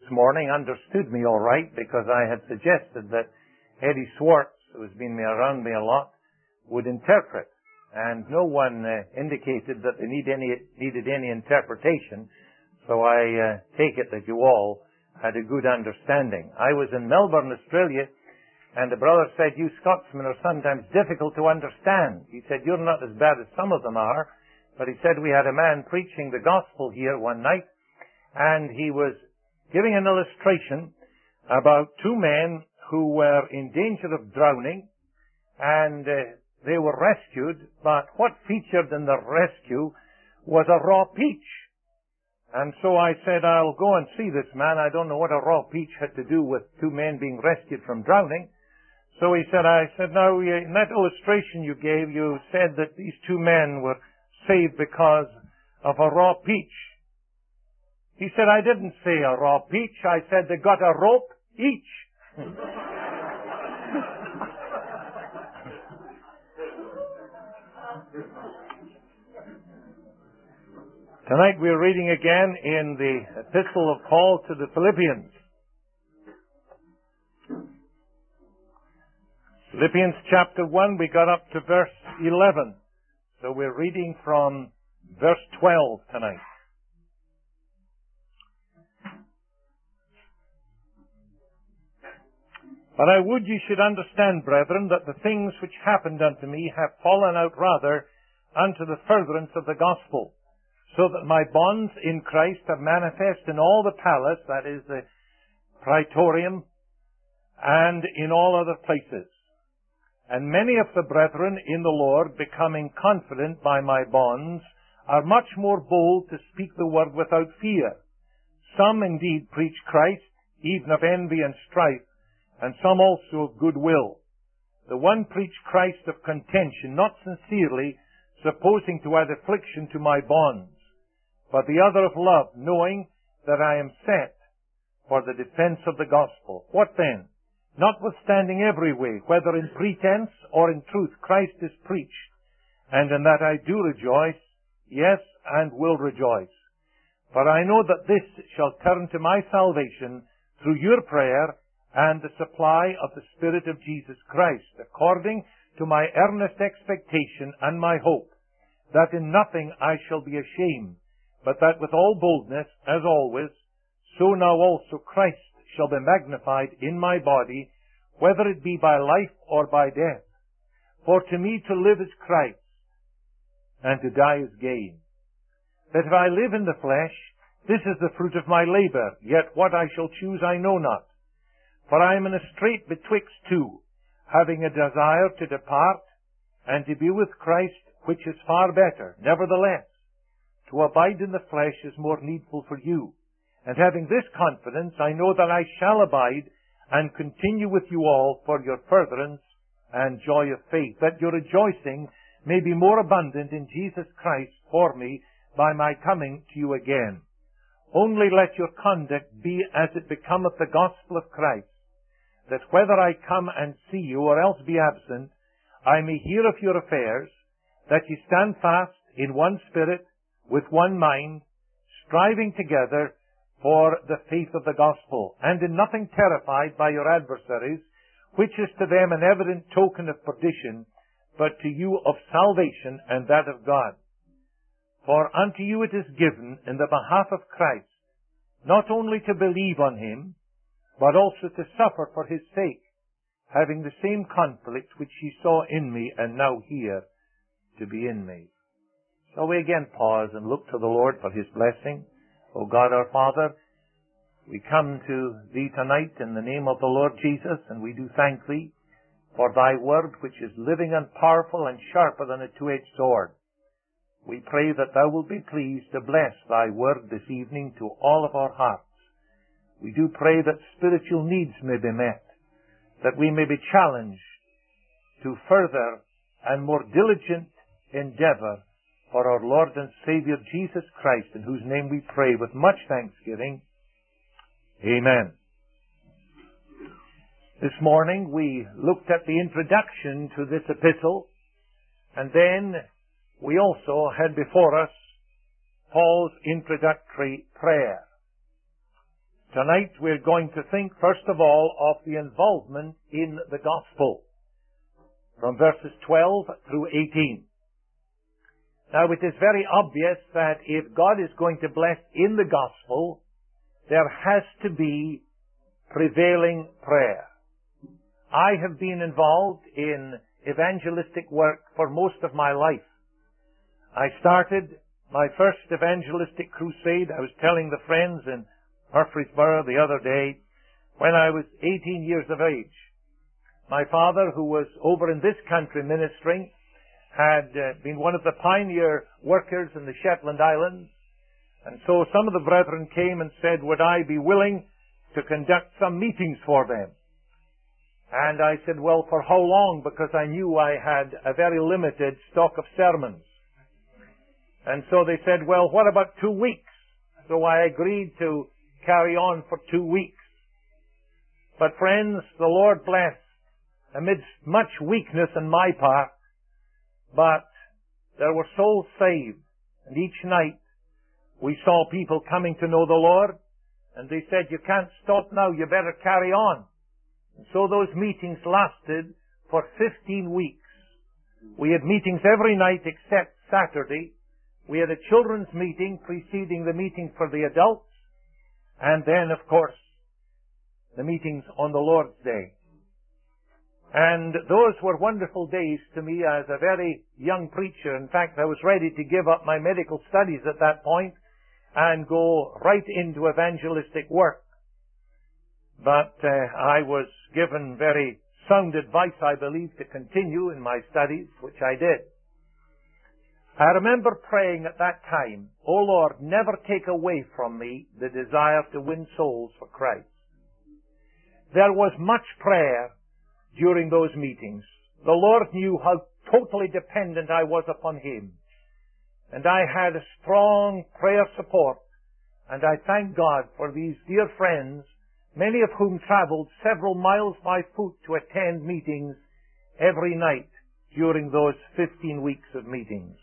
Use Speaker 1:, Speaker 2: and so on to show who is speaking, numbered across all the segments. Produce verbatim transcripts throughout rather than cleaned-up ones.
Speaker 1: this morning understood me all right, because I had suggested that Eddie Swartz, who has been around me a lot, would interpret. And no one uh, indicated that they need any, needed any interpretation, so I uh, take it that you all had a good understanding. I was in Melbourne, Australia, and the brother said, "You Scotsmen are sometimes difficult to understand." He said, "You're not as bad as some of them are." But he said, we had a man preaching the gospel here one night, and he was giving an illustration about two men who were in danger of drowning, and uh, they were rescued, but what featured in the rescue was a raw peach. And so I said, I'll go and see this man. I don't know what a raw peach had to do with two men being rescued from drowning. So he said, I said, now, in that illustration you gave, you said that these two men were saved because of a raw peach. He said, I didn't say a raw peach. I said they got a rope each. Tonight we're reading again in the epistle of Paul to the Philippians. Philippians chapter one, we got up to verse eleven. So we're reading from verse twelve tonight. But I would ye should understand, brethren, that the things which happened unto me have fallen out rather unto the furtherance of the gospel, so that my bonds in Christ are manifest in all the palace, that is the praetorium, and in all other places. And many of the brethren in the Lord, becoming confident by my bonds, are much more bold to speak the word without fear. Some indeed preach Christ, even of envy and strife, and some also of good will. The one preached Christ of contention, not sincerely, supposing to add affliction to my bonds, but the other of love, knowing that I am set for the defense of the gospel. What then? Notwithstanding every way, whether in pretense or in truth, Christ is preached, and in that I do rejoice, yes, and will rejoice. For I know that this shall turn to my salvation through your prayer and the supply of the Spirit of Jesus Christ, according to my earnest expectation and my hope, that in nothing I shall be ashamed, but that with all boldness, as always, so now also Christ shall be magnified in my body, whether it be by life or by death. For to me to live is Christ, and to die is gain. That if I live in the flesh, this is the fruit of my labor, yet what I shall choose I know not. For I am in a strait betwixt two, having a desire to depart, and to be with Christ, which is far better. Nevertheless, to abide in the flesh is more needful for you. And having this confidence, I know that I shall abide and continue with you all for your furtherance and joy of faith, that your rejoicing may be more abundant in Jesus Christ for me by my coming to you again. Only let your conduct be as it becometh the gospel of Christ, that whether I come and see you or else be absent, I may hear of your affairs, that ye stand fast in one spirit, with one mind, striving together for the faith of the gospel, and in nothing terrified by your adversaries, which is to them an evident token of perdition, but to you of salvation and that of God. For unto you it is given in the behalf of Christ, not only to believe on him, but also to suffer for his sake, having the same conflict which ye saw in me and now hear to be in me. Shall we again pause and look to the Lord for his blessing? O God our Father, we come to thee tonight in the name of the Lord Jesus, and we do thank thee for thy word, which is living and powerful and sharper than a two-edged sword. We pray that thou wilt be pleased to bless thy word this evening to all of our hearts. We do pray that spiritual needs may be met, that we may be challenged to further and more diligent endeavor for our Lord and Savior Jesus Christ, in whose name we pray with much thanksgiving. Amen. This morning we looked at the introduction to this epistle, and then we also had before us Paul's introductory prayer. Tonight we're going to think first of all of the involvement in the gospel from verses twelve through eighteen. Now it is very obvious that if God is going to bless in the gospel, there has to be prevailing prayer. I have been involved in evangelistic work for most of my life. I started my first evangelistic crusade, I was telling the friends in Murfreesboro the other day, when I was eighteen years of age. My father, who was over in this country ministering, had uh, been one of the pioneer workers in the Shetland Islands. And so some of the brethren came and said, would I be willing to conduct some meetings for them? And I said, well, for how long? Because I knew I had a very limited stock of sermons. And so they said, well, what about two weeks? So I agreed to carry on for two weeks. But friends, the Lord blessed amidst much weakness on my part, but there were souls saved. And each night we saw people coming to know the Lord, and they said, you can't stop now, you better carry on. And so those meetings lasted for fifteen weeks. We had meetings every night except Saturday. We had a children's meeting preceding the meeting for the adults, and then, of course, the meetings on the Lord's Day. And those were wonderful days to me as a very young preacher. In fact, I was ready to give up my medical studies at that point and go right into evangelistic work. But uh, I was given very sound advice, I believe, to continue in my studies, which I did. I remember praying at that time, O Lord, never take away from me the desire to win souls for Christ. There was much prayer during those meetings. The Lord knew how totally dependent I was upon Him. And I had a strong prayer support. And I thank God for these dear friends, many of whom traveled several miles by foot to attend meetings every night during those fifteen weeks of meetings.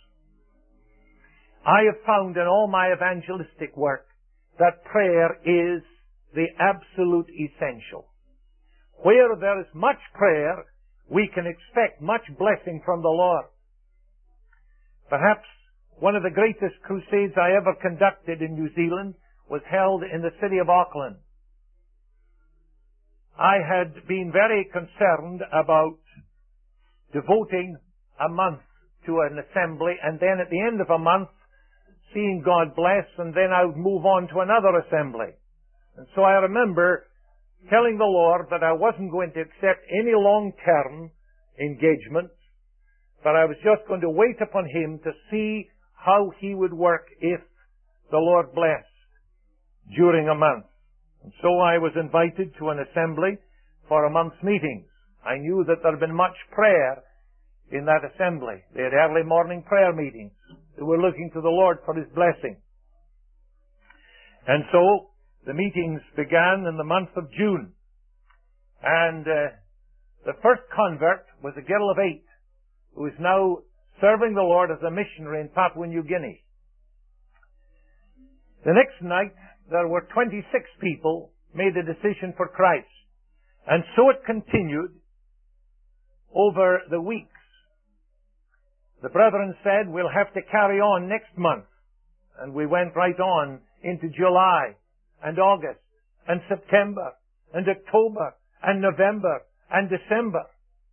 Speaker 1: I have found in all my evangelistic work that prayer is the absolute essential. Where there is much prayer, we can expect much blessing from the Lord. Perhaps one of the greatest crusades I ever conducted in New Zealand was held in the city of Auckland. I had been very concerned about devoting a month to an assembly, and then at the end of a month, seeing God bless, and then I would move on to another assembly. And so I remember telling the Lord that I wasn't going to accept any long-term engagements, but I was just going to wait upon Him to see how He would work if the Lord blessed during a month. And so I was invited to an assembly for a month's meetings. I knew that there had been much prayer in that assembly. They had early morning prayer meetings. They were looking to the Lord for His blessing. And so the meetings began in the month of June. And uh, the first convert was a girl of eight who is now serving the Lord as a missionary in Papua New Guinea. The next night, there were twenty-six people made a decision for Christ. And so it continued over the weeks. The brethren said, we'll have to carry on next month. And we went right on into July and August and September and October and November and December.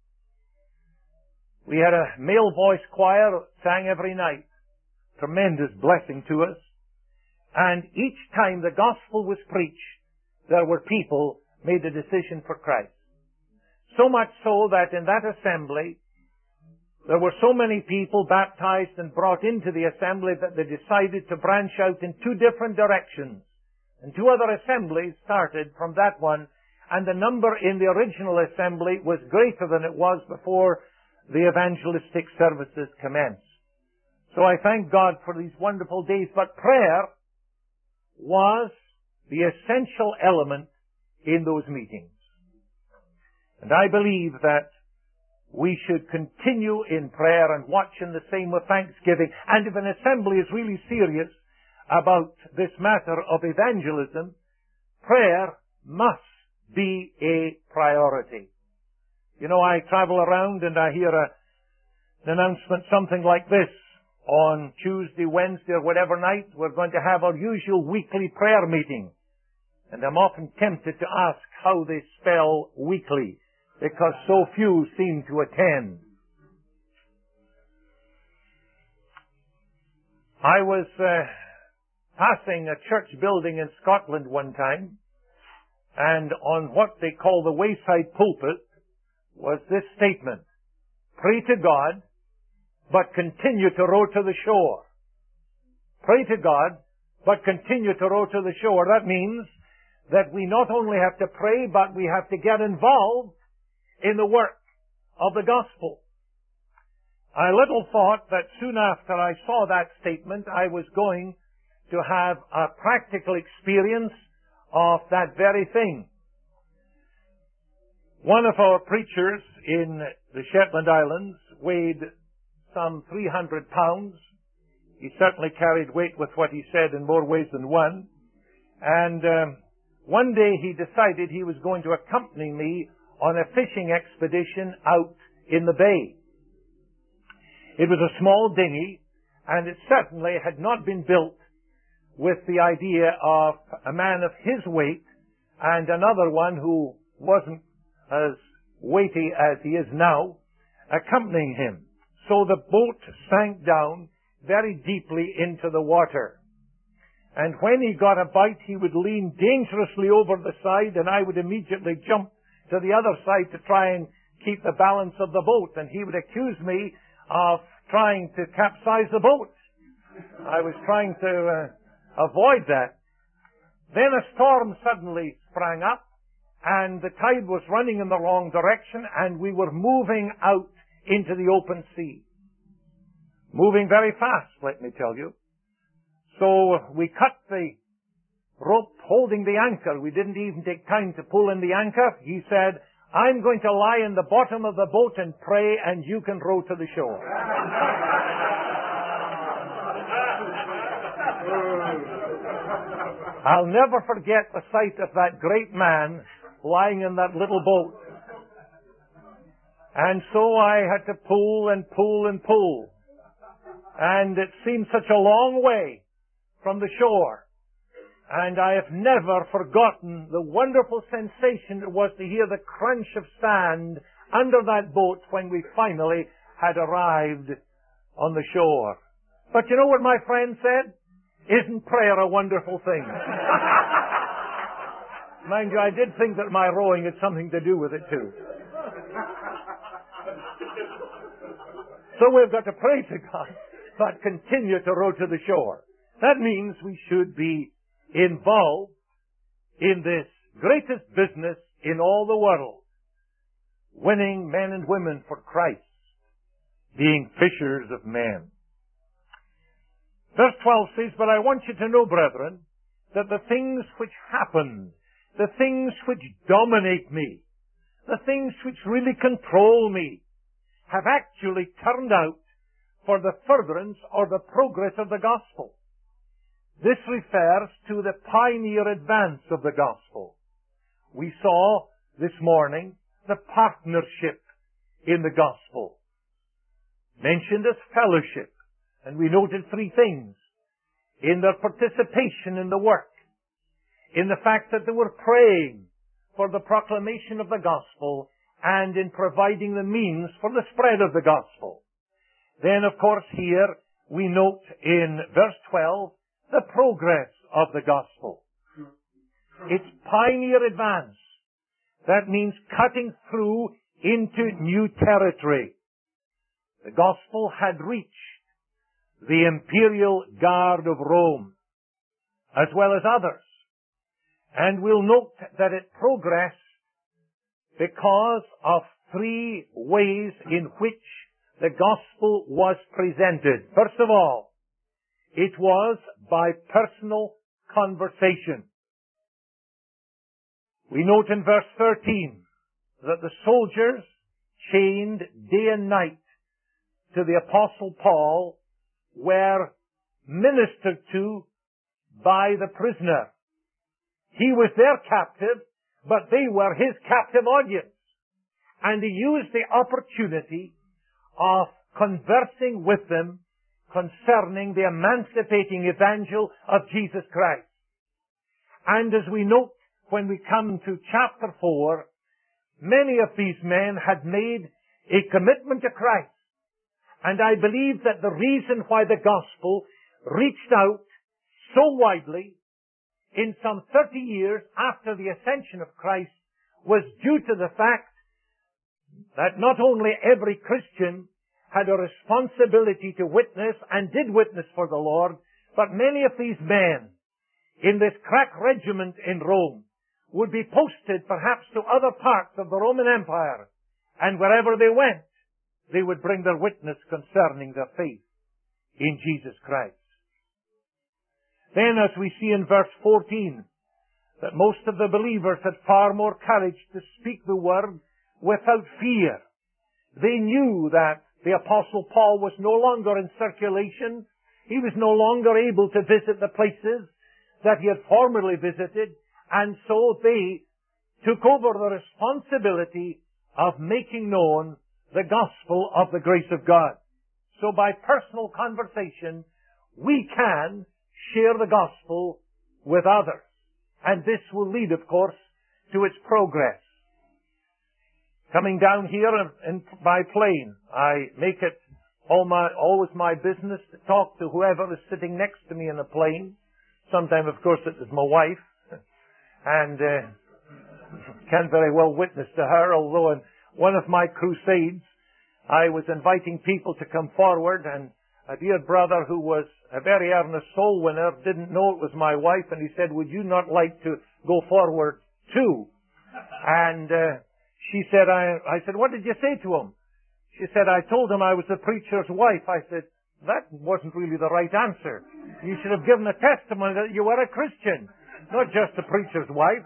Speaker 1: We had a male voice choir that sang every night. Tremendous blessing to us. And each time the gospel was preached, there were people made a decision for Christ. So much so that in that assembly, there were so many people baptized and brought into the assembly that they decided to branch out in two different directions. And two other assemblies started from that one, and the number in the original assembly was greater than it was before the evangelistic services commenced. So I thank God for these wonderful days. But prayer was the essential element in those meetings. And I believe that we should continue in prayer and watch in the same with thanksgiving. And if an assembly is really serious about this matter of evangelism, prayer must be a priority. You know, I travel around and I hear a, an announcement something like this. On Tuesday, Wednesday, or whatever night, we're going to have our usual weekly prayer meeting. And I'm often tempted to ask how they spell weekly, because so few seem to attend. I was uh, passing a church building in Scotland one time, and on what they call the wayside pulpit was this statement: pray to God, but continue to row to the shore. Pray to God, but continue to row to the shore. That means that we not only have to pray, but we have to get involved in the work of the gospel. I little thought that soon after I saw that statement, I was going to have a practical experience of that very thing. One of our preachers in the Shetland Islands weighed some three hundred pounds. He certainly carried weight with what he said in more ways than one. And um, one day he decided he was going to accompany me on a fishing expedition out in the bay. It was a small dinghy, and it certainly had not been built with the idea of a man of his weight and another one who wasn't as weighty as he is now accompanying him. So the boat sank down very deeply into the water. And when he got a bite, he would lean dangerously over the side, and I would immediately jump to the other side to try and keep the balance of the boat. And he would accuse me of trying to capsize the boat. I was trying to uh, avoid that. Then a storm suddenly sprang up, and the tide was running in the wrong direction, and we were moving out into the open sea. Moving very fast, let me tell you. So we cut the rope holding the anchor. We didn't even take time to pull in the anchor. He said, I'm going to lie in the bottom of the boat and pray, and you can row to the shore. I'll never forget the sight of that great man lying in that little boat. And so I had to pull and pull and pull. And it seemed such a long way from the shore. And I have never forgotten the wonderful sensation it was to hear the crunch of sand under that boat when we finally had arrived on the shore. But you know what my friend said? Isn't prayer a wonderful thing? Mind you, I did think that my rowing had something to do with it too. So we've got to pray to God, but continue to row to the shore. That means we should be involved in this greatest business in all the world, winning men and women for Christ, being fishers of men. Verse twelve says, but I want you to know, brethren, that the things which happen, the things which dominate me, the things which really control me, have actually turned out for the furtherance or the progress of the gospel. This refers to the pioneer advance of the gospel. We saw this morning the partnership in the gospel, mentioned as fellowship, and we noted three things: in their participation in the work, in the fact that they were praying for the proclamation of the gospel, and in providing the means for the spread of the gospel. Then, of course, here we note in verse twelve the progress of the gospel. Its pioneer advance. That means cutting through into new territory. The gospel had reached the imperial guard of Rome, as well as others. And we'll note that it progressed because of three ways in which the gospel was presented. First of all, it was by personal conversation. We note in verse thirteen that the soldiers, chained day and night to the Apostle Paul, were ministered to by the prisoner. He was their captive, but they were his captive audience. And he used the opportunity of conversing with them concerning the emancipating evangel of Jesus Christ. And as we note when we come to chapter four, many of these men had made a commitment to Christ. And I believe that the reason why the gospel reached out so widely in some thirty years after the ascension of Christ was due to the fact that not only every Christian had a responsibility to witness and did witness for the Lord, but many of these men in this crack regiment in Rome would be posted perhaps to other parts of the Roman Empire, and wherever they went, they would bring their witness concerning their faith in Jesus Christ. Then, as we see in verse fourteen, that most of the believers had far more courage to speak the word without fear. They knew that the Apostle Paul was no longer in circulation. He was no longer able to visit the places that he had formerly visited, and so they took over the responsibility of making known the gospel of the grace of God. So by personal conversation, we can share the gospel with others. And this will lead, of course, to its progress. Coming down here in, by plane, I make it all my, always my business to talk to whoever is sitting next to me in the plane. Sometimes, of course, it is my wife. And uh, can't very well witness to her, although in one of my crusades, I was inviting people to come forward, and a dear brother who was a very earnest soul winner didn't know it was my wife, and he said, "Would you not like to go forward too?" And uh, she said, I, I said, "What did you say to him?" She said, "I told him I was the preacher's wife." I said, "That wasn't really the right answer. You should have given a testimony that you were a Christian, not just the preacher's wife."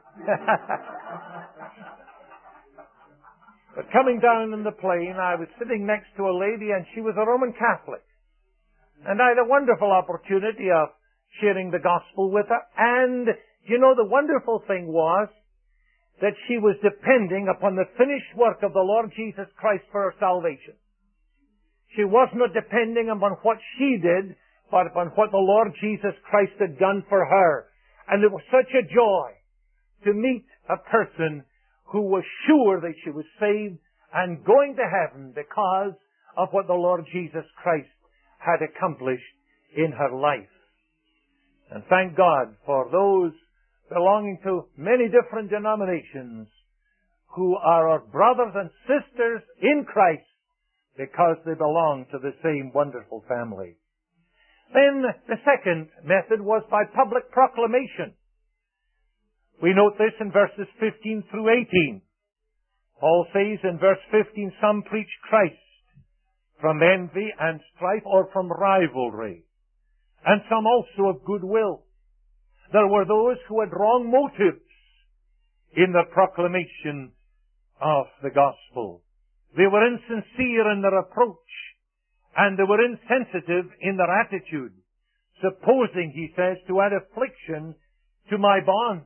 Speaker 1: But coming down in the plane, I was sitting next to a lady, and she was a Roman Catholic. And I had a wonderful opportunity of sharing the gospel with her. And, you know, the wonderful thing was that she was depending upon the finished work of the Lord Jesus Christ for her salvation. She was not depending upon what she did, but upon what the Lord Jesus Christ had done for her. And it was such a joy to meet a person who was sure that she was saved and going to heaven because of what the Lord Jesus Christ had accomplished in her life. And thank God for those belonging to many different denominations who are our brothers and sisters in Christ because they belong to the same wonderful family. Then the second method was by public proclamation. We note this in verses fifteen through eighteen. Paul says in verse fifteen, "Some preach Christ from envy and strife or from rivalry, and some also of goodwill." There were those who had wrong motives in their proclamation of the gospel. They were insincere in their approach, and they were insensitive in their attitude, supposing, he says, to add affliction to my bonds.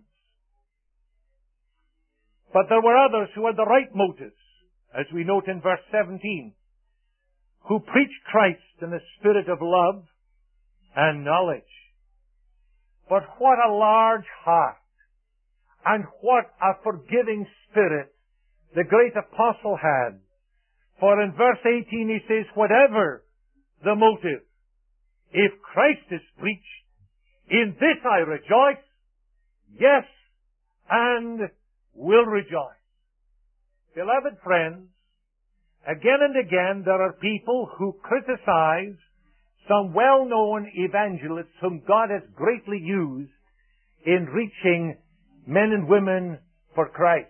Speaker 1: But there were others who had the right motives, as we note in verse seventeen, who preached Christ in a spirit of love and knowledge. But what a large heart and what a forgiving spirit the great apostle had. For in verse eighteen he says, "Whatever the motive, if Christ is preached, in this I rejoice, yes, and will rejoice." Beloved friends, again and again there are people who criticize some well-known evangelists whom God has greatly used in reaching men and women for Christ.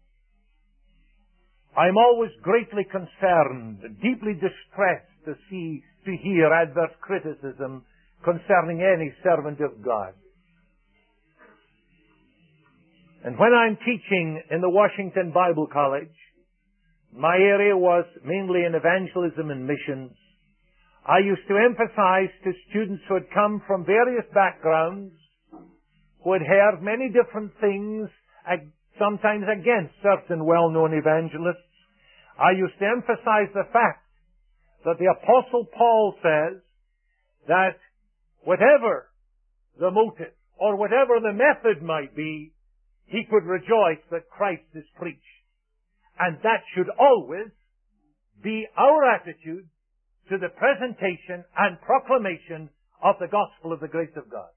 Speaker 1: I'm always greatly concerned, deeply distressed to see, to hear adverse criticism concerning any servant of God. And when I'm teaching in the Washington Bible College, my area was mainly in evangelism and missions. I used to emphasize to students who had come from various backgrounds, who had heard many different things, sometimes against certain well-known evangelists, I used to emphasize the fact that the Apostle Paul says that whatever the motive or whatever the method might be, he could rejoice that Christ is preached. And that should always be our attitude to the presentation and proclamation of the gospel of the grace of God.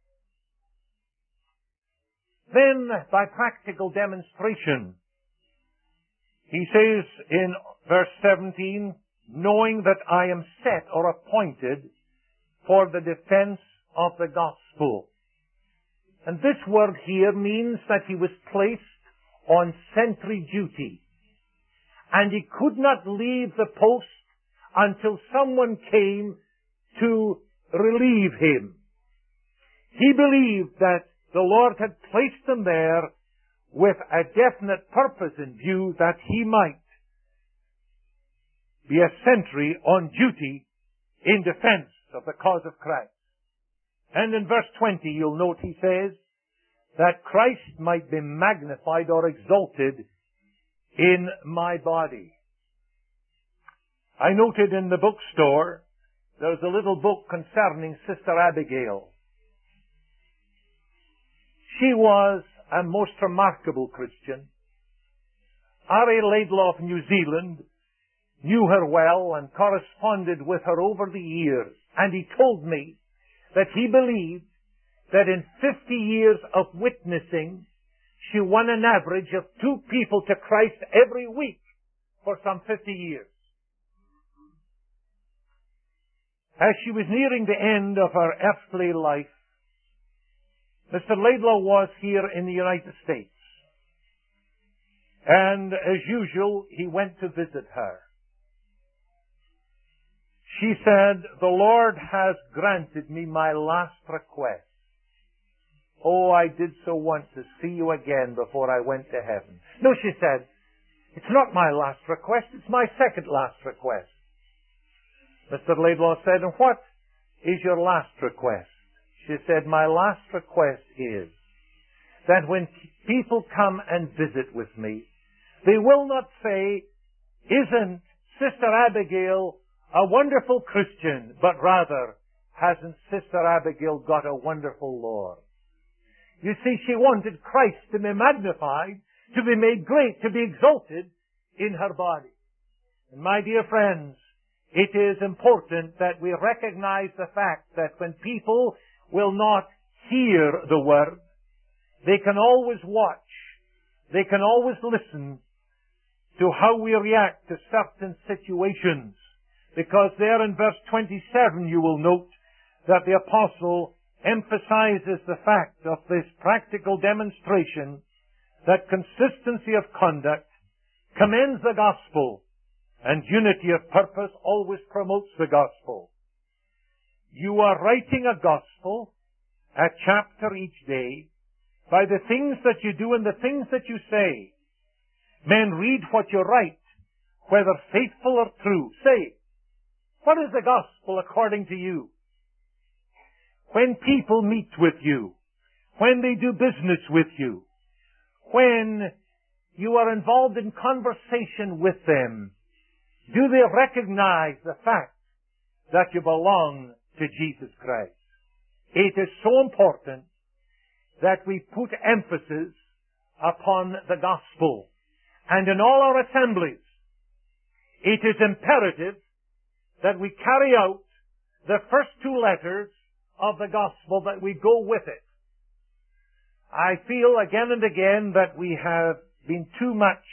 Speaker 1: Then, by practical demonstration, he says in verse seventeen, knowing that I am set or appointed for the defense of the gospel. And this word here means that he was placed on sentry duty. And he could not leave the post until someone came to relieve him. He believed that the Lord had placed him there with a definite purpose in view, that he might be a sentry on duty in defense of the cause of Christ. And in verse twenty, you'll note he says that Christ might be magnified or exalted in my body. I noted in the bookstore there's a little book concerning Sister Abigail. She was a most remarkable Christian. R A Laidlaw of New Zealand knew her well and corresponded with her over the years. And he told me that he believed that in fifty years of witnessing, she won an average of two people to Christ every week for some fifty years. As she was nearing the end of her earthly life, Mister Laidlaw was here in the United States. And as usual, he went to visit her. She said, the Lord has granted me my last request. Oh, I did so want to see you again before I went to heaven. No, she said, it's not my last request, it's my second last request. Mister Laidlaw said, and what is your last request? She said, my last request is that when people come and visit with me, they will not say, isn't Sister Abigail a wonderful Christian, but rather, hasn't Sister Abigail got a wonderful Lord? You see, she wanted Christ to be magnified, to be made great, to be exalted in her body. And my dear friends, it is important that we recognize the fact that when people will not hear the word, they can always watch, they can always listen to how we react to certain situations. Because there in verse twenty-seven you will note that the apostle emphasizes the fact of this practical demonstration that consistency of conduct commends the gospel and unity of purpose always promotes the gospel. You are writing a gospel, a chapter each day, by the things that you do and the things that you say. Men read what you write, whether faithful or true. Say, what is the gospel according to you? When people meet with you, when they do business with you, when you are involved in conversation with them, do they recognize the fact that you belong to Jesus Christ? It is so important that we put emphasis upon the gospel. And in all our assemblies, it is imperative that we carry out the first two letters of the gospel, that we go with it. I feel again and again that we have been too much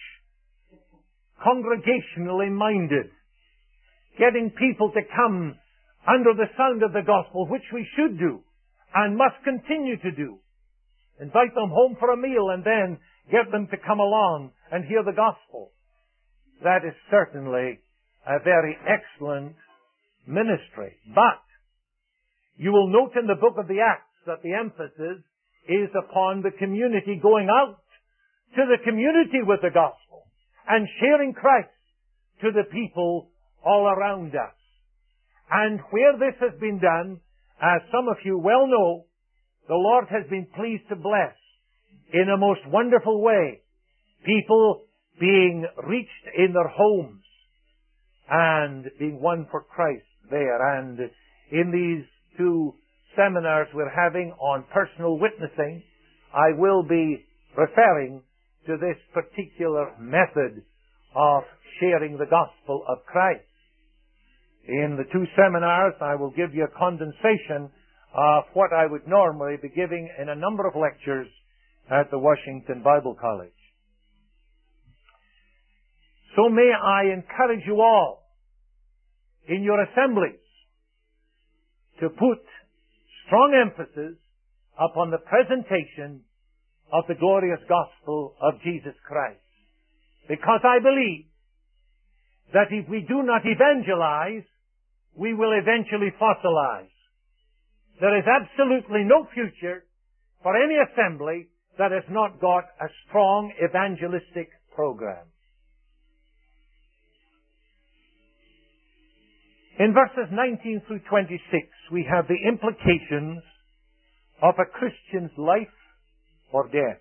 Speaker 1: congregationally minded, getting people to come under the sound of the gospel, which we should do and must continue to do. Invite them home for a meal and then get them to come along and hear the gospel. That is certainly a very excellent ministry. But you will note in the book of the Acts that the emphasis is upon the community going out to the community with the gospel and sharing Christ to the people all around us. And where this has been done, as some of you well know, the Lord has been pleased to bless in a most wonderful way. People being reached in their homes and being won for Christ there. And in these two seminars we're having on personal witnessing, I will be referring to this particular method of sharing the gospel of Christ. In the two seminars, I will give you a condensation of what I would normally be giving in a number of lectures at the Washington Bible College. So may I encourage you all in your assemblies to put strong emphasis upon the presentation of the glorious gospel of Jesus Christ. Because I believe that if we do not evangelize, we will eventually fossilize. There is absolutely no future for any assembly that has not got a strong evangelistic program. In verses nineteen through twenty-six, we have the implications of a Christian's life or death.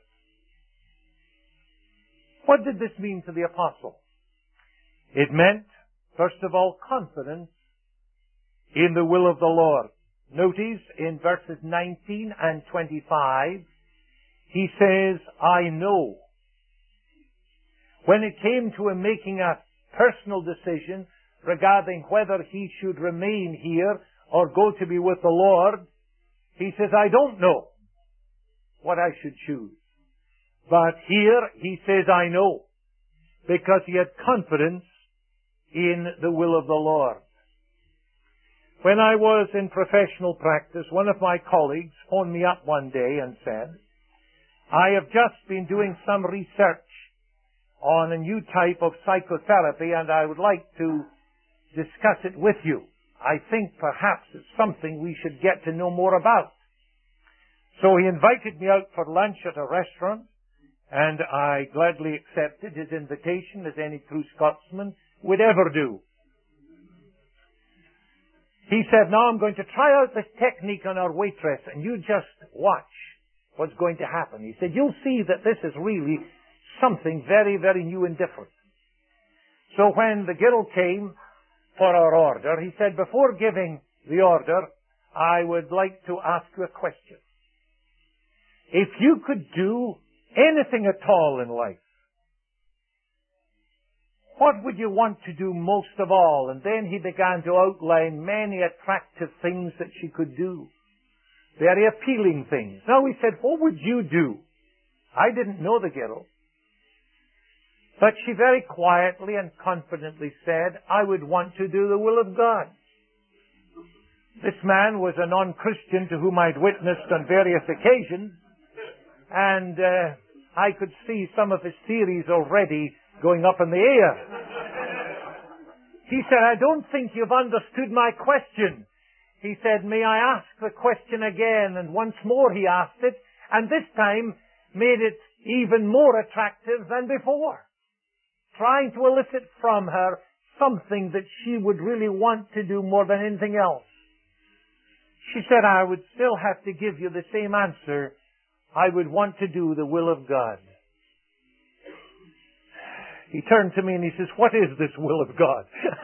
Speaker 1: What did this mean to the apostle? It meant, first of all, confidence in the will of the Lord. Notice in verses nineteen and twenty-five, he says, I know. When it came to him making a personal decision regarding whether he should remain here or go to be with the Lord, he says, I don't know what I should choose. But here he says, I know, because he had confidence in the will of the Lord. When I was in professional practice, one of my colleagues phoned me up one day and said, I have just been doing some research on a new type of psychotherapy and I would like to discuss it with you. I think perhaps it's something we should get to know more about. So he invited me out for lunch at a restaurant, and I gladly accepted his invitation, as any true Scotsman would ever do. He said, now I'm going to try out this technique on our waitress, and you just watch what's going to happen. He said, you'll see that this is really something very, very new and different. So when the girl came for our order, he said, before giving the order, I would like to ask you a question. If you could do anything at all in life, what would you want to do most of all? And then he began to outline many attractive things that she could do. Very appealing things. Now he said, what would you do? I didn't know the girl. But she very quietly and confidently said, I would want to do the will of God. This man was a non-Christian to whom I'd witnessed on various occasions, and uh, I could see some of his theories already going up in the air. He said, I don't think you've understood my question. He said, may I ask the question again? And once more he asked it, and this time made it even more attractive than before, trying to elicit from her something that she would really want to do more than anything else. She said, I would still have to give you the same answer. I would want to do the will of God. He turned to me and he says, what is this will of God?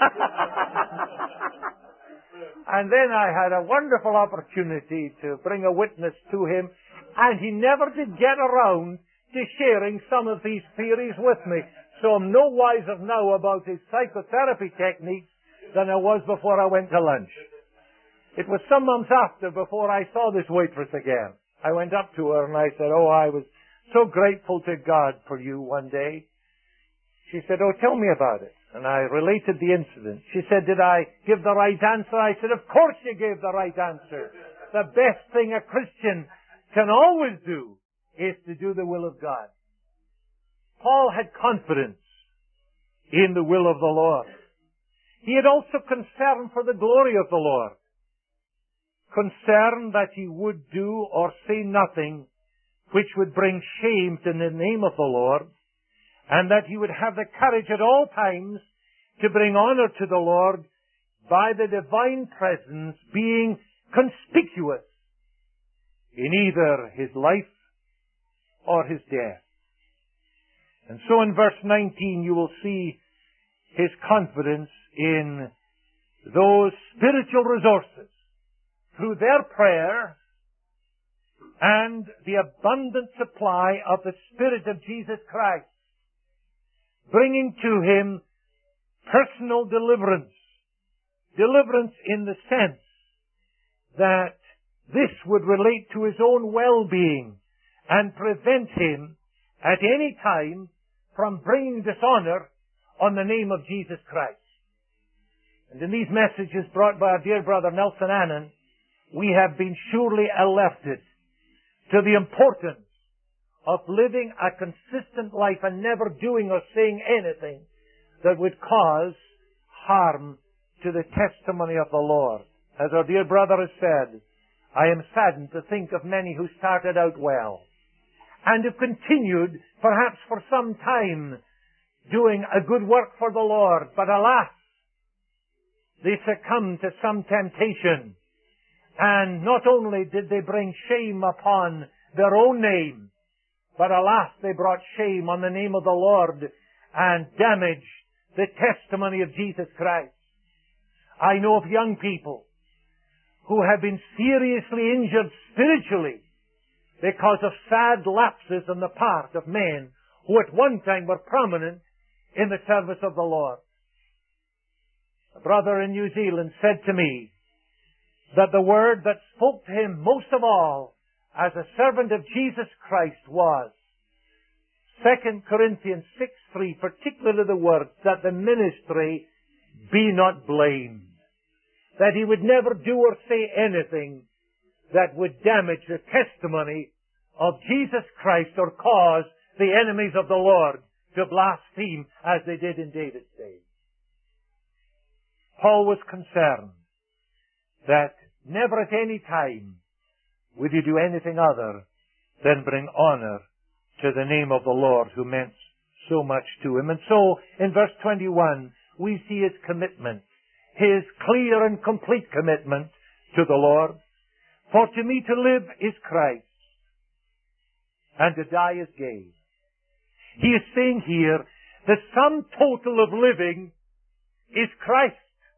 Speaker 1: And then I had a wonderful opportunity to bring a witness to him, and he never did get around to sharing some of these theories with me. So I'm no wiser now about his psychotherapy techniques than I was before I went to lunch. It was some months after before I saw this waitress again. I went up to her and I said, oh, I was so grateful to God for you one day. She said, oh, tell me about it. And I related the incident. She said, did I give the right answer? I said, of course you gave the right answer. The best thing a Christian can always do is to do the will of God. Paul had confidence in the will of the Lord. He had also concern for the glory of the Lord. Concern that he would do or say nothing which would bring shame to the name of the Lord, and that he would have the courage at all times to bring honor to the Lord by the divine presence being conspicuous in either his life or his death. And so in verse nineteen you will see his confidence in those spiritual resources through their prayer and the abundant supply of the Spirit of Jesus Christ, bringing to him personal deliverance. Deliverance in the sense that this would relate to his own well-being and prevent him at any time from bringing dishonor on the name of Jesus Christ. And in these messages brought by our dear brother Nelson Annan, we have been surely alerted to the importance of living a consistent life and never doing or saying anything that would cause harm to the testimony of the Lord. As our dear brother has said, I am saddened to think of many who started out well and have continued perhaps for some time doing a good work for the Lord, but alas, they succumbed to some temptation, and not only did they bring shame upon their own name, but alas, they brought shame on the name of the Lord and damaged the testimony of Jesus Christ. I know of young people who have been seriously injured spiritually because of sad lapses on the part of men who at one time were prominent in the service of the Lord. A brother in New Zealand said to me that the word that spoke to him most of all as a servant of Jesus Christ was Second Corinthians six three, particularly the words that the ministry be not blamed. That he would never do or say anything that would damage the testimony of Jesus Christ or cause the enemies of the Lord to blaspheme as they did in David's day. Paul was concerned that never at any time would he do anything other than bring honor to the name of the Lord who meant so much to him. And so in verse twenty-one we see his commitment, his clear and complete commitment to the Lord. For to me to live is Christ, and to die is gain. He is saying here, the sum total of living is Christ.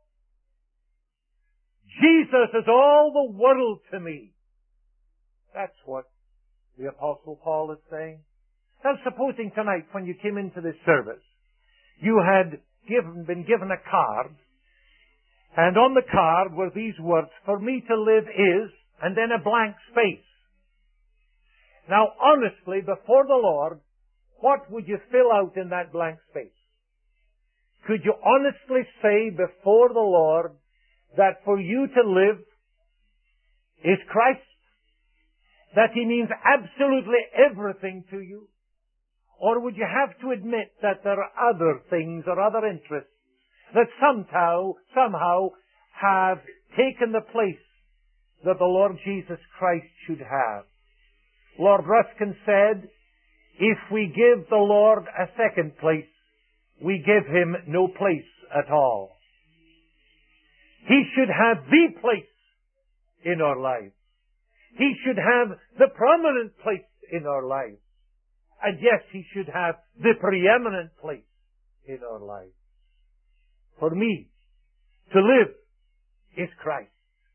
Speaker 1: Jesus is all the world to me. That's what the Apostle Paul is saying. Now supposing tonight when you came into this service, you had given, been given a card, and on the card were these words, for me to live is, and then a blank space. Now honestly, before the Lord, what would you fill out in that blank space? Could you honestly say before the Lord that for you to live is Christ? That He means absolutely everything to you? Or would you have to admit that there are other things or other interests that somehow, somehow have taken the place that the Lord Jesus Christ should have? Lord Ruskin said, if we give the Lord a second place, we give Him no place at all. He should have the place in our lives. He should have the prominent place in our lives. And yes, He should have the preeminent place in our lives. For me, to live is Christ.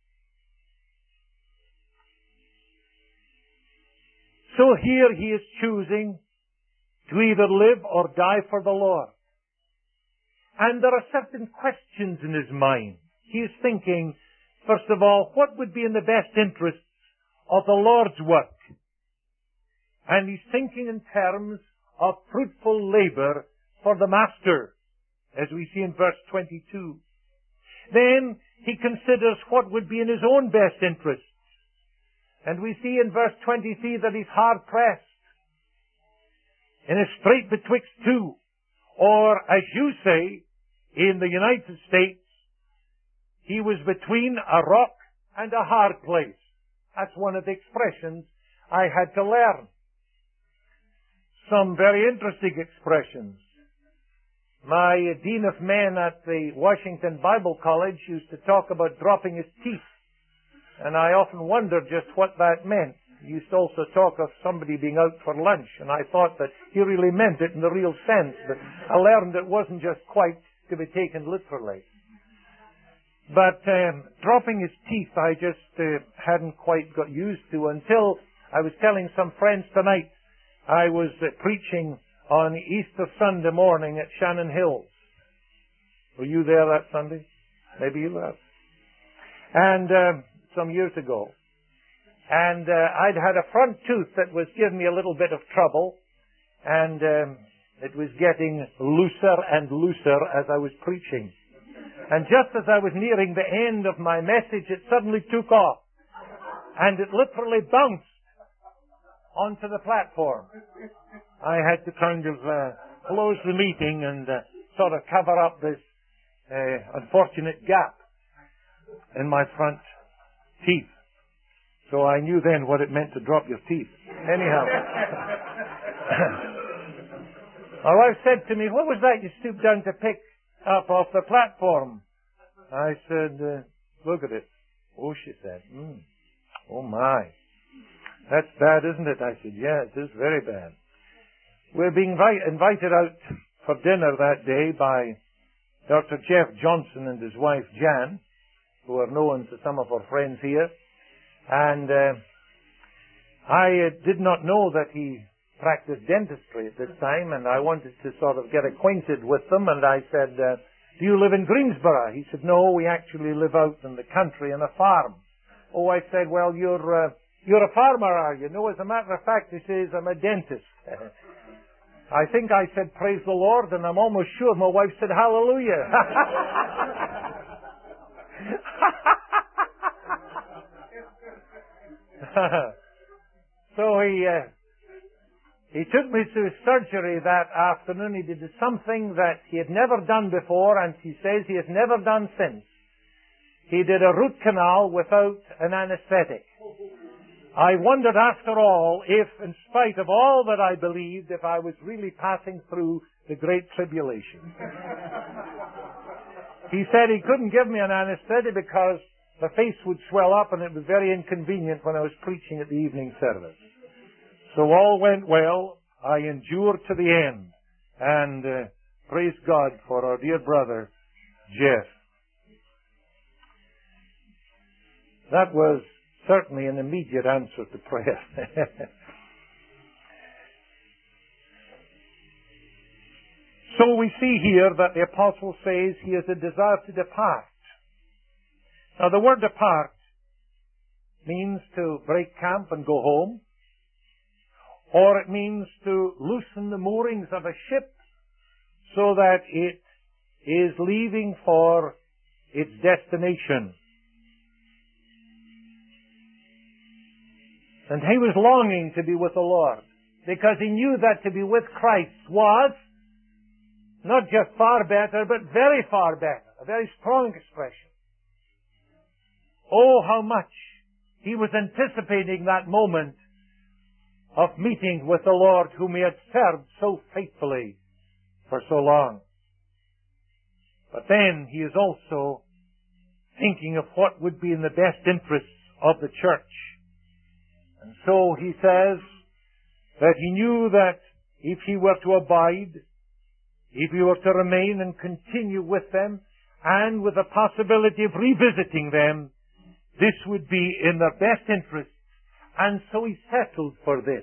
Speaker 1: So here he is choosing to either live or die for the Lord. And there are certain questions in his mind. He is thinking, first of all, what would be in the best interests of the Lord's work? And he's thinking in terms of fruitful labor for the Master, as we see in verse twenty-two. Then he considers what would be in his own best interests. And we see in verse twenty-three that he's hard pressed, in a strait betwixt two, or as you say, in the United States, he was between a rock and a hard place. That's one of the expressions I had to learn. Some very interesting expressions. My Dean of Men at the Washington Bible College used to talk about dropping his teeth. And I often wondered just what that meant. he used to also talk of somebody being out for lunch, and I thought that he really meant it in the real sense, but I learned it wasn't just quite to be taken literally. But um, dropping his teeth I just uh, hadn't quite got used to until I was telling some friends tonight I was uh, preaching on Easter Sunday morning at Shannon Hills. Were you there that Sunday? Maybe you were. And um, some years ago. And uh, I'd had a front tooth that was giving me a little bit of trouble, and um, it was getting looser and looser as I was preaching. And just as I was nearing the end of my message, it suddenly took off, and it literally bounced onto the platform. I had to kind of uh, close the meeting and uh, sort of cover up this uh, unfortunate gap in my front teeth. So I knew then what it meant to drop your teeth. Anyhow. My wife said to me, "What was that you stooped down to pick up off the platform?" I said, uh, "Look at it." "Oh," she said. Mm. "Oh my. That's bad, isn't it?" I said, "Yeah, it is very bad." We're being vi- invited out for dinner that day by Doctor Jeff Johnson and his wife Jan, who are known to some of our friends here. And uh, I uh, did not know that he practiced dentistry at this time, and I wanted to sort of get acquainted with them. And I said, uh, "Do you live in Greensboro?" He said, "No, we actually live out in the country on a farm." "Oh," I said, "well, you're uh, you're a farmer, are you?" "No, as a matter of fact," he says, "I'm a dentist." I think I said, "Praise the Lord," and I'm almost sure my wife said, "Hallelujah." So he uh, he took me to surgery that afternoon. He did something that he had never done before, and he says he has never done since. He did a root canal without an anesthetic. I wondered after all if, in spite of all that I believed, if I was really passing through the Great Tribulation. He said he couldn't give me an anesthetic because the face would swell up and it was very inconvenient when I was preaching at the evening service. So all went well. I endured to the end. And uh, praise God for our dear brother, Jeff. That was certainly an immediate answer to prayer. So we see here that the apostle says he has a desire to depart. Now the word depart means to break camp and go home, or it means to loosen the moorings of a ship so that it is leaving for its destination. And he was longing to be with the Lord, because he knew that to be with Christ was not just far better, but very far better. A very strong expression. Oh, how much he was anticipating that moment of meeting with the Lord whom he had served so faithfully for so long. But then he is also thinking of what would be in the best interests of the church. And so he says that he knew that if he were to abide, if he were to remain and continue with them, and with the possibility of revisiting them, this would be in their best interests, and so he settled for this.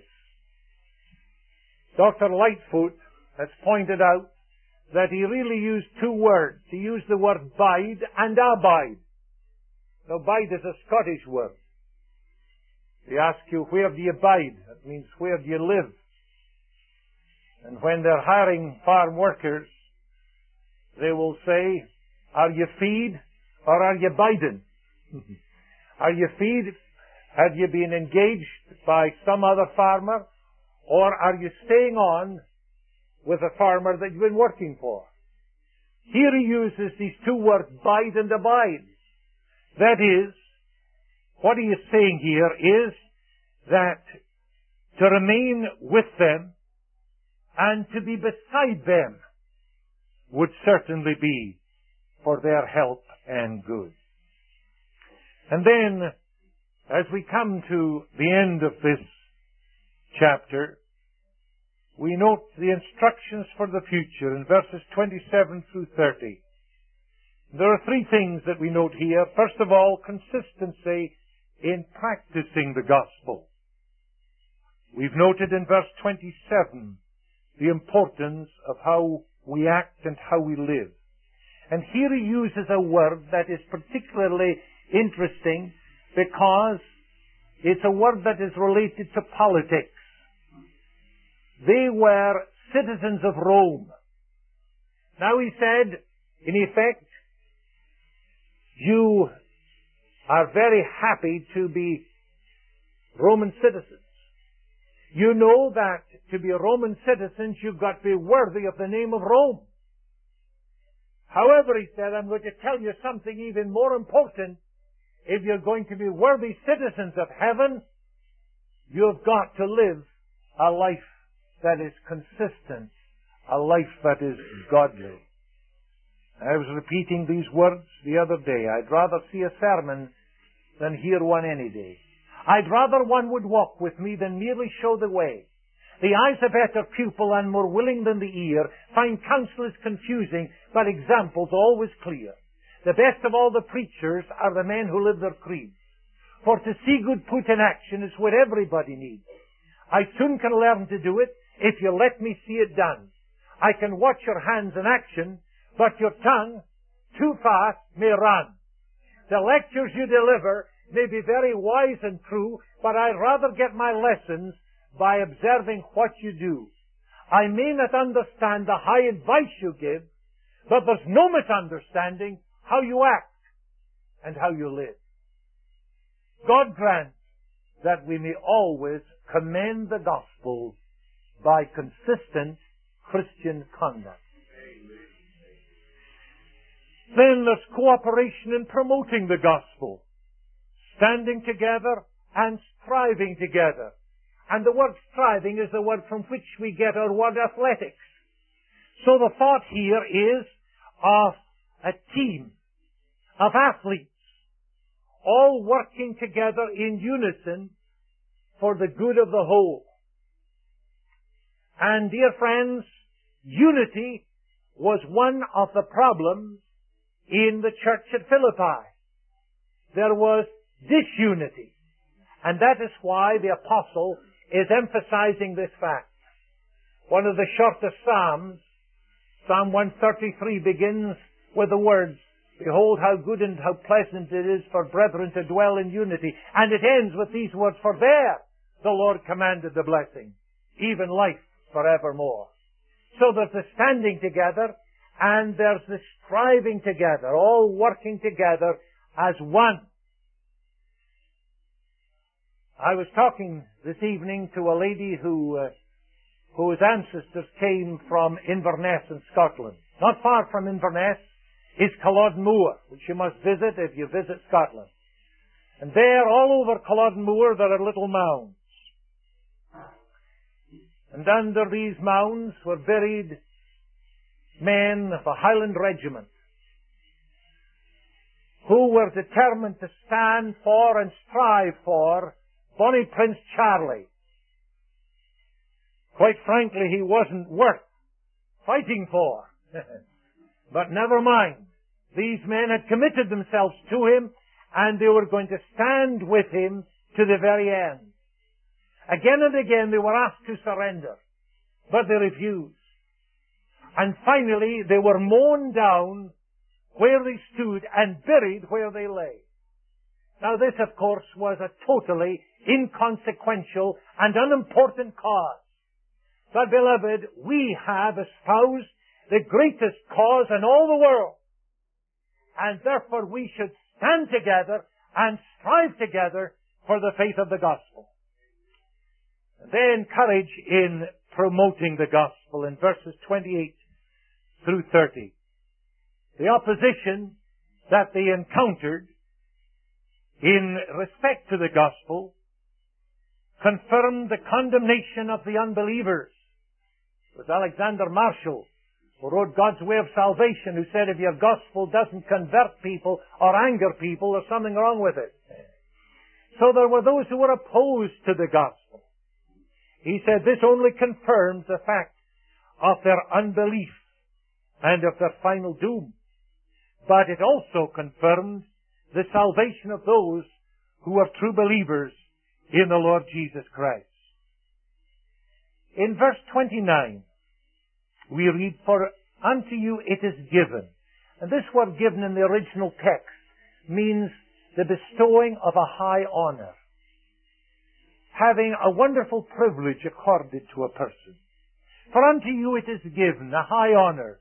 Speaker 1: Doctor Lightfoot has pointed out that he really used two words. He used the word bide and abide. Now, bide is a Scottish word. They ask you, where do you bide? That means, where do you live? And when they're hiring farm workers, they will say, are you feed or are you biding? Are you feed? Have you been engaged by some other farmer? Or are you staying on with a farmer that you've been working for? Here he uses these two words, bide and abide. That is, what he is saying here is that to remain with them and to be beside them would certainly be for their help and good. And then As we come to the end of this chapter, we note the instructions for the future in verses twenty-seven through thirty. There are three things that we note here. First of all, consistency in practicing the gospel. We've noted in verse twenty-seven the importance of how we act and how we live. And here he uses a word that is particularly interesting because it's a word that is related to politics. They were citizens of Rome. Now he said, in effect, you are very happy to be Roman citizens. You know that to be a Roman citizen, you've got to be worthy of the name of Rome. However, he said, I'm going to tell you something even more important. If you're going to be worthy citizens of heaven, you've got to live a life that is consistent, a life that is godly. I was repeating these words the other day. I'd rather see a sermon than hear one any day. I'd rather one would walk with me than merely show the way. The eye's a better pupil and more willing than the ear. Find counsel is confusing, but examples always clear. The best of all the preachers are the men who live their creeds. For to see good put in action is what everybody needs. I soon can learn to do it if you let me see it done. I can watch your hands in action, but your tongue, too fast, may run. The lectures you deliver may be very wise and true, but I'd rather get my lessons by observing what you do. I may not understand the high advice you give, but there's no misunderstanding how you act and how you live. God grant that we may always commend the gospel by consistent Christian conduct. Then there's cooperation in promoting the gospel, standing together and striving together. And the word striving is the word from which we get our word athletics. So the thought here is of a team of athletes, all working together in unison for the good of the whole. And dear friends, unity was one of the problems in the church at Philippi. There was disunity. And that is why the apostle is emphasizing this fact. One of the shortest psalms, Psalm one thirty-three, begins with the words, Behold how good and how pleasant it is for brethren to dwell in unity. And it ends with these words, For there the Lord commanded the blessing, even life forevermore. So there's the standing together and there's the striving together, all working together as one. I was talking this evening to a lady who, uh, whose ancestors came from Inverness in Scotland. Not far from Inverness is Culloden Moor, which you must visit if you visit Scotland. And there, all over Culloden Moor, there are little mounds. And under these mounds were buried men of a Highland regiment who were determined to stand for and strive for Bonnie Prince Charlie. Quite frankly, he wasn't worth fighting for. But never mind. These men had committed themselves to him, and they were going to stand with him to the very end. Again and again they were asked to surrender, but they refused. And finally they were mown down where they stood and buried where they lay. Now this, of course, was a totally inconsequential and unimportant cause. But beloved, we have espoused the greatest cause in all the world. And therefore we should stand together and strive together for the faith of the gospel. They encourage in promoting the gospel in verses twenty-eight through thirty. The opposition that they encountered in respect to the gospel confirmed the condemnation of the unbelievers. It was Alexander Marshall, who wrote God's Way of Salvation, who said if your gospel doesn't convert people or anger people, there's something wrong with it. So there were those who were opposed to the gospel. He said this only confirms the fact of their unbelief and of their final doom. But it also confirms the salvation of those who are true believers in the Lord Jesus Christ. In verse twenty-nine, we read, "For unto you it is given." And this word "given" in the original text means the bestowing of a high honor. Having a wonderful privilege accorded to a person. For unto you it is given a high honor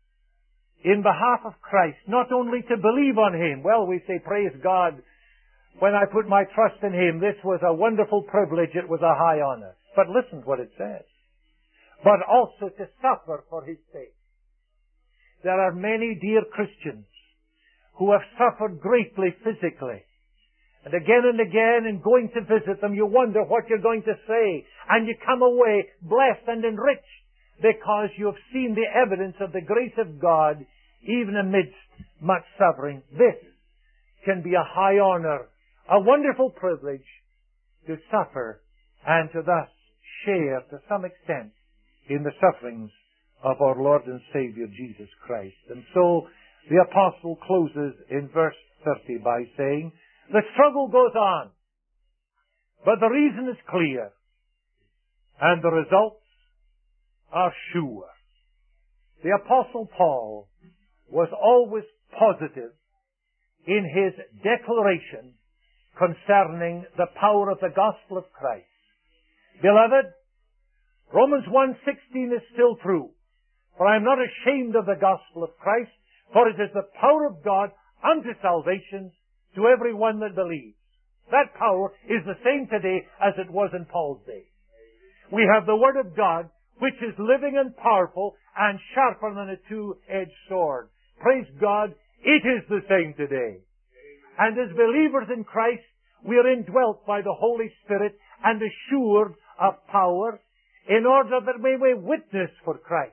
Speaker 1: in behalf of Christ, not only to believe on Him. Well, we say, praise God, when I put my trust in Him, this was a wonderful privilege, it was a high honor. But listen to what it says. But also to suffer for His sake. There are many dear Christians who have suffered greatly physically. And again and again, in going to visit them, you wonder what you're going to say. And you come away blessed and enriched because you have seen the evidence of the grace of God even amidst much suffering. This can be a high honor, a wonderful privilege to suffer and to thus share to some extent in the sufferings of our Lord and Savior Jesus Christ. And so the apostle closes in verse thirty by saying, the struggle goes on, but the reason is clear, and the results are sure. The Apostle Paul was always positive in his declaration concerning the power of the gospel of Christ. Beloved, Romans one sixteen is still true. For I am not ashamed of the gospel of Christ, for it is the power of God unto salvation to every one that believes. That power is the same today as it was in Paul's day. We have the Word of God, which is living and powerful and sharper than a two-edged sword. Praise God, it is the same today. And as believers in Christ, we are indwelt by the Holy Spirit and assured of power in order that we may witness for Christ.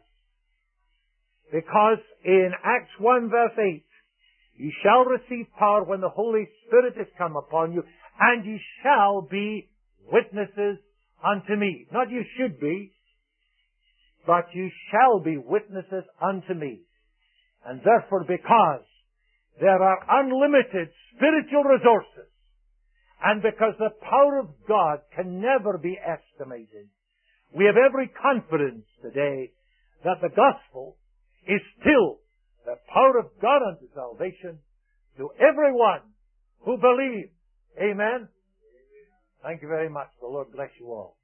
Speaker 1: Because in Acts one verse eight, ye shall receive power when the Holy Spirit is come upon you, and ye shall be witnesses unto me. Not you should be, but you shall be witnesses unto me. And therefore, because there are unlimited spiritual resources, and because the power of God can never be estimated, we have every confidence today that the gospel is still the power of God unto salvation to everyone who believes. Amen? Thank you very much. The Lord bless you all.